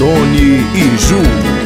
Tony e Ju.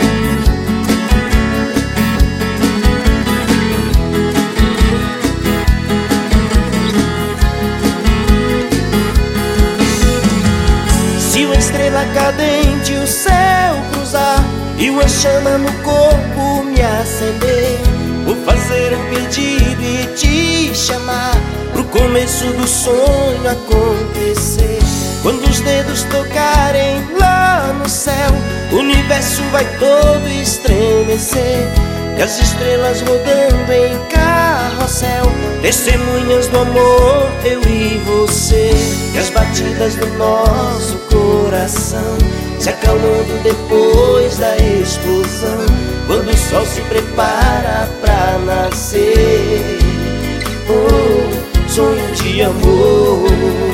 Se uma estrela cadente o céu cruzar e uma chama no corpo me acender, vou fazer um pedido e te chamar pro começo do sonho acontecer. Quando os dedos tocarem lá no céu, o universo vai todo estremecer, e as estrelas rodando em carrossel, testemunhas do amor, eu e você. E as batidas do nosso coração se acalmando depois da explosão, quando o sol se prepara pra nascer. Oh, sonho de amor.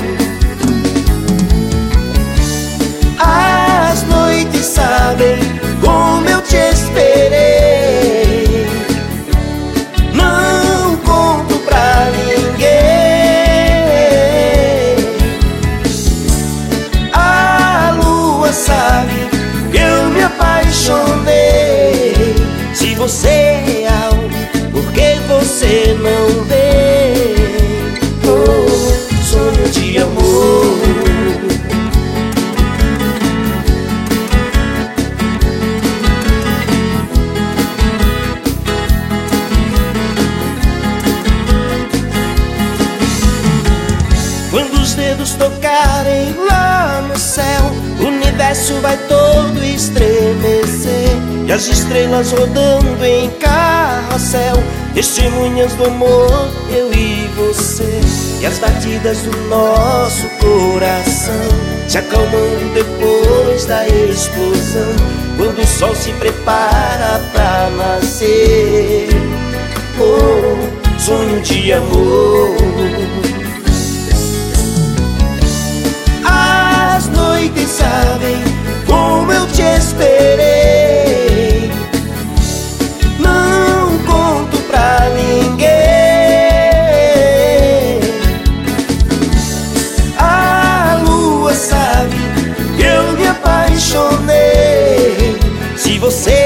As noites sabem como eu te esperei, não conto pra ninguém. A lua sabe que eu me apaixonei. Se você é real, por que você não vem? Oh, sonho de amor. Quando os dedos tocarem lá no céu, o universo vai todo estremecer, e as estrelas rodando em carrossel, testemunhas do amor, eu e você. E as batidas do nosso coração se acalmando depois da explosão, quando o sol se prepara pra nascer. Oh, sonho de amor. As noites sabem como eu te esperei, não conto pra ninguém. A lua sabe que eu me apaixonei. Se você